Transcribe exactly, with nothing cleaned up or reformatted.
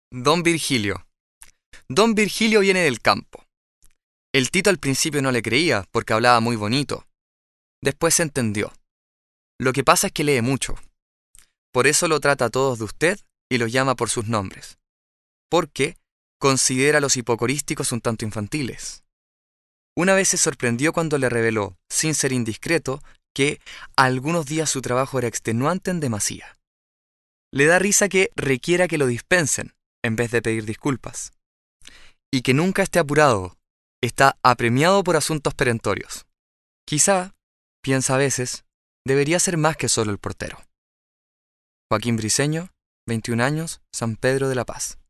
Don Virgilio. Don Virgilio viene del campo. El Tito al principio no le creía porque hablaba muy bonito. Después se entendió. Lo que pasa es que lee mucho. Por eso lo trata a todos de usted y los llama por sus nombres. Porque considera a los hipocorísticos un tanto infantiles. Una vez se sorprendió cuando le reveló, sin ser indiscreto, que algunos días su trabajo era extenuante en demasía. Le da risa que requiera que lo dispensen, en vez de pedir disculpas. Y que nunca esté apurado, está apremiado por asuntos perentorios. Quizá, piensa a veces, debería ser más que solo el portero. Joaquín Briceño, veintiún años, San Pedro de la Paz.